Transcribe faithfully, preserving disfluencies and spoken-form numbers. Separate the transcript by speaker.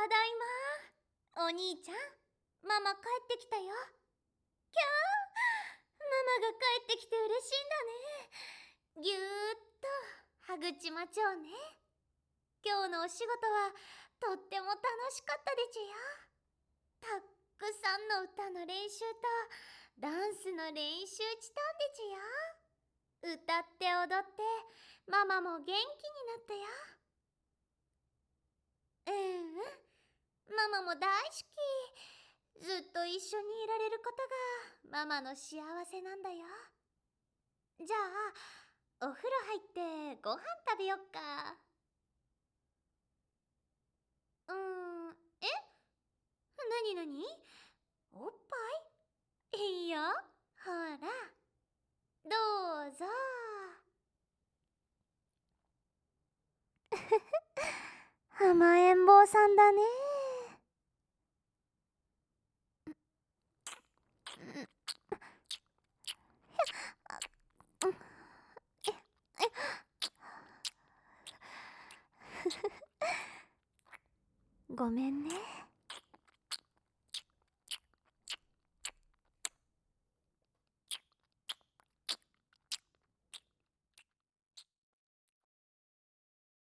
Speaker 1: ただいま。お兄ちゃん、ママ帰ってきたよ。きゃー、ママが帰ってきて嬉しいんだね。ぎゅーっとはぐちまちょうね。今日のお仕事はとっても楽しかったでちゅよ。たっくさんの歌の練習とダンスの練習したんでちゅよ。歌って踊ってママも元気になったよ。うんうん、ママも大好き。ずっと一緒にいられることがママの幸せなんだよ。じゃあお風呂入ってご飯食べよっか。うーん、え、なになに？おっぱい？いいよ、ほらどうぞ。甘えん坊さんだね。ごめんね。